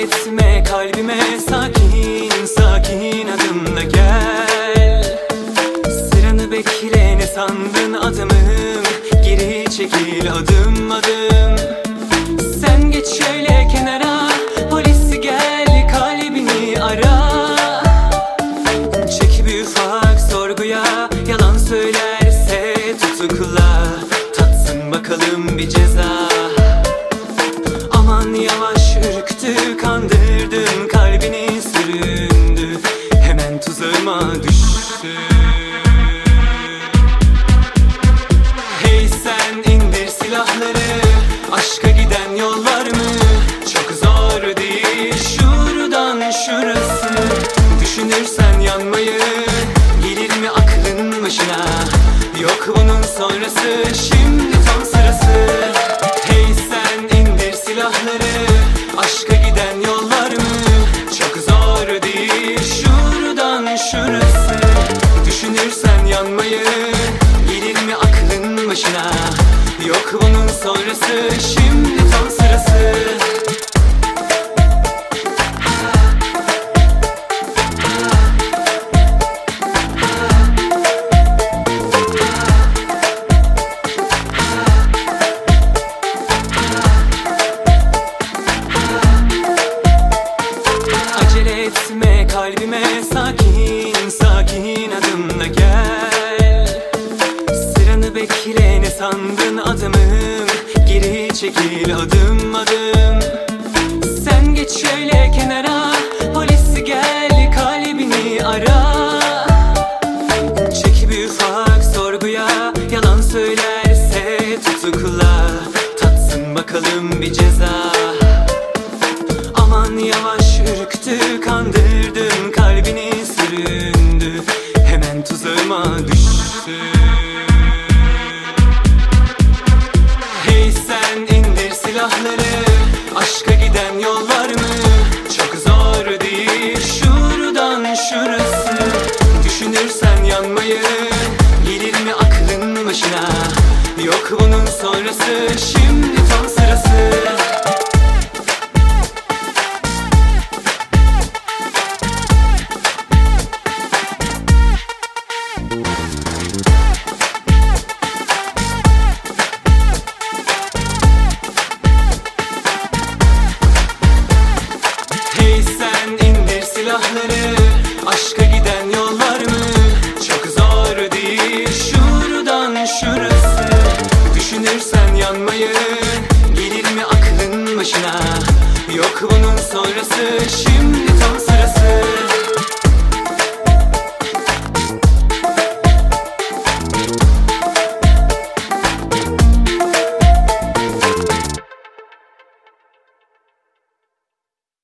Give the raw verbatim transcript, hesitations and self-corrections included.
etme kalbime, sakin sakin adımla gel. Sıranı bekle, ne sandın adamım, geri çekil adım adım. Sen geç şöyle kenara, polisi gel kalbini ara. Çek bir ufak sorguya, yalan söylerse tutukla. Tatsın bakalım bir ceza. Aman yavaş, ürktü, kandırdım, kalbini süründü, hemen tuzağıma düştü. Hey sen, indir silahları, aşka giden yollar mı? Çok zor değil, şuradan şurası. Düşünürsen yanmayı, gelir mi aklın başına? Yok bunun sonrası, şimdi tam sırası. Hey sen, indir silahları, aşka giden yollar mı? Çok zor değil, şuradan şurası. Düşünürsen yanmayı, gelir mi aklın başına? Yok bunun sonrası, şimdi tam sırası. Acele etme kalbime, sakin sakin adımla gel. Sıranı bekle, ne sandın adamım, geri çekil adım adım. Sen geç şöyle kenara, polisi gel kalbini ara. Çek bir ufak sorguya, yalan söylerse tutukla. Tatsın bakalım bir ceza. Aman yavaş, ürktü, kandırdım, kalbini süründü, hemen tuzağıma düştü. Hey sen, indir silahları, aşka giden yollar mı? Çok zor değil, şuradan şurası. Düşünürsen yanmayı, gelir mi aklın başına? Yok bunun sonrası, şimdi tam sırası. Hey sen, indir silahları, aşka giden yollar mı? Çok zor değil, şuradan şurası. Düşünürsen yanmayı, gelir mi aklın başına? Yok bunun sonrası, şimdi